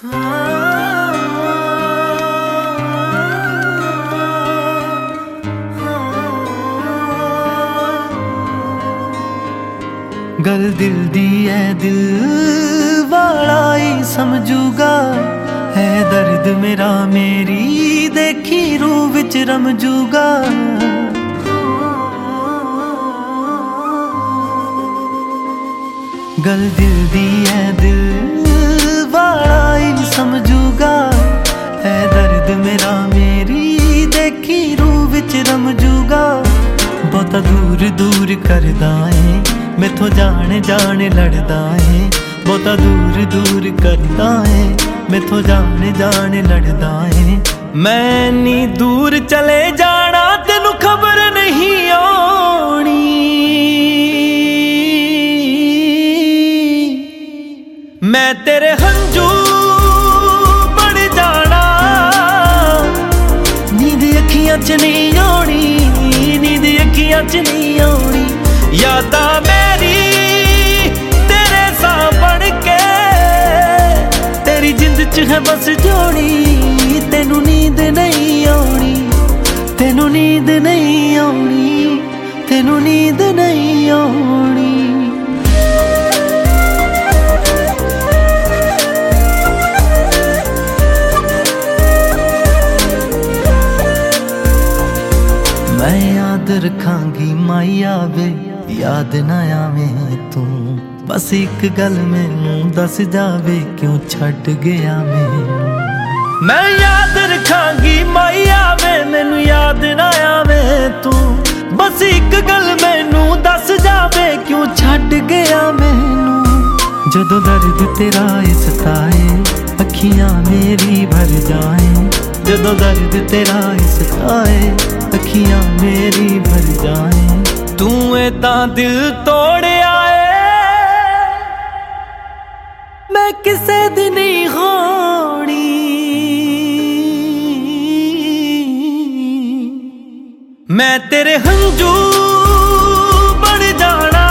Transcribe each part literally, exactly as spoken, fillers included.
गल दिल दी है, दिल वाला ही समझूगा। है दर्द मेरा मेरी देखी रूह विच रमजूगा। गल दिल दी है, दिल वाला ही समझूगा। है दर्द मेरा मेरी देखी रूह विच रमजूगा। बहुता दूर दूर करदा है, मैथों जाने जाने लड़दा है। बहुता दूर दूर करदा है, मैथों जाने जाने लड़दा है। मैं नी दूर चले जाना तेनू खबर नहीं आनी। मैं तेरे हंजू बन जाना, नींद अखियां च नहीं आनी, नींद अखियां च नहीं आनी। यादा मेरी तेरे सा बन के तेरी जिंद च है बस जोड़ी। तेनू नींद नहीं आनी, तेनू नींद नहीं आनी, तेनू नींद नहीं आनी। मैं याद रखांगी माइया वे, याद ना आवे तू। बस एक गल मैनू दस जावे, क्यों छड़ गया मैनू। मैं याद रखांगी माइया वे, मैनू याद ना आवे तू। बस एक गल मैनू दस जावे, क्यों छड़ गया मैनू। जदों दर्द तेरा सताए, अखियां मेरी भर जाए। जदों दर्द तेरा सताए, अखियां मेरी भर जाए। तू ऐदा दिल तोड़िया है, मैं किसे दी नहीं होनी। मैं तेरे हंजू बन जाना,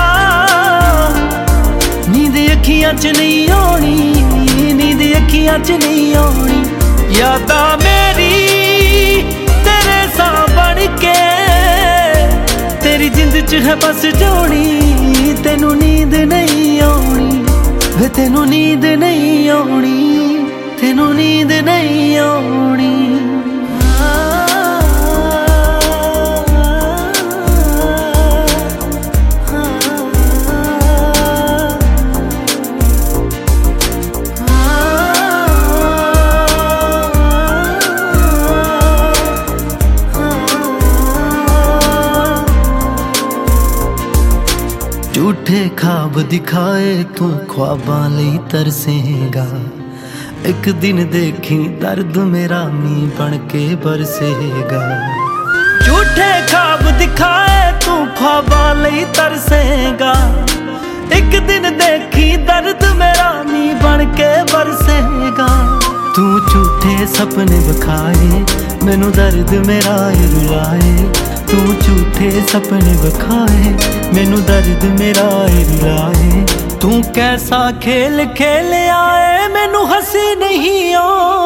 नींद अखियां च नहीं आनी, नींद अखियां च नहीं आनी। यादा मेरी तेरे सा बन के तेरी जिंद च है बस जोड़ी। तेनू नींद नहीं आनी, वे तेनू नींद नहीं आनी, तेनू नींद नहीं आनी। झूठे ख्वाब दिखाए तू ख्वाबां लई तरसेगा। एक दिन देखी दर्द मेरा मीं बन के बरसेगा। झूठे ख्वाब दिखाए तू ख्वाबां लई तरसेगा। एक दिन देखी दर्द मेरा मीं बन के बरसेगा। तू झूठे सपने विखाए, मैनू दर्द मेरा रुलाए। तू झूठे सपने विखाए, मैनू दर्द मेरा रुलाए। तू कैसा खेल खेल आए, मैनू हंसी नहीं आ